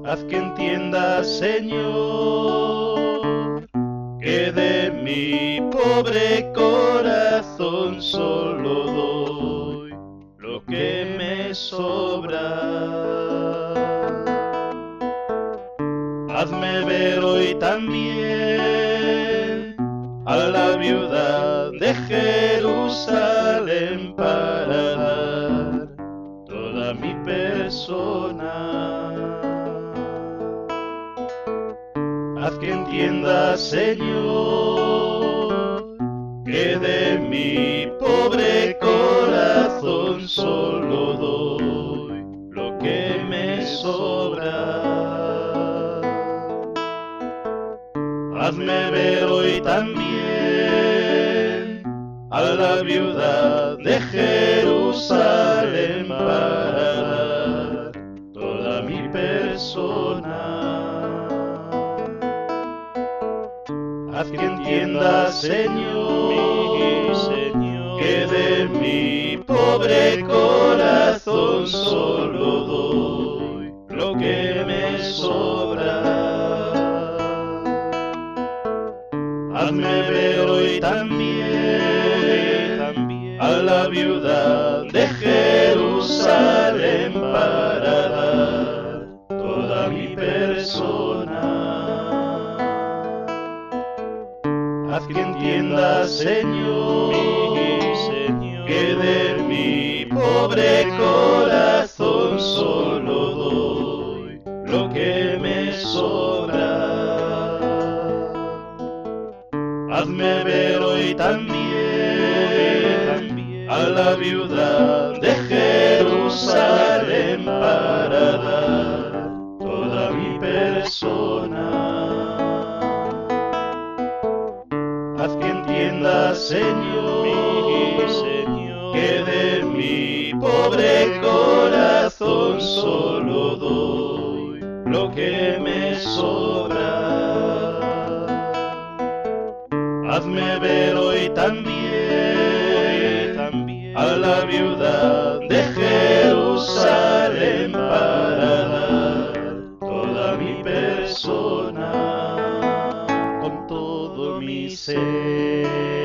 Haz que entienda, Señor, que de mi pobre corazón solo doy lo que me sobra. Hazme ver hoy también a la viuda de Jerusalén para dar toda mi persona. Haz que entienda, Señor, que de mi pobre corazón solo doy lo que me sobra. Hazme ver hoy también a la viuda de Jerusalén para dar toda mi persona. Haz que entienda, Señor, que de mi pobre corazón solo doy lo que me sobra. Hazme ver hoy también a la viuda de Jerusalén para dar toda mi persona. Haz que entienda, Señor, que de mi pobre corazón solo doy lo que me sobra. Hazme ver hoy también a la viuda de Jerusalén para dar toda mi persona. Haz que entienda, Señor, que de mi pobre corazón solo doy lo que me sobra. Hazme ver hoy también a la viuda de Jerusalén para dar toda mi persona con todo mi ser.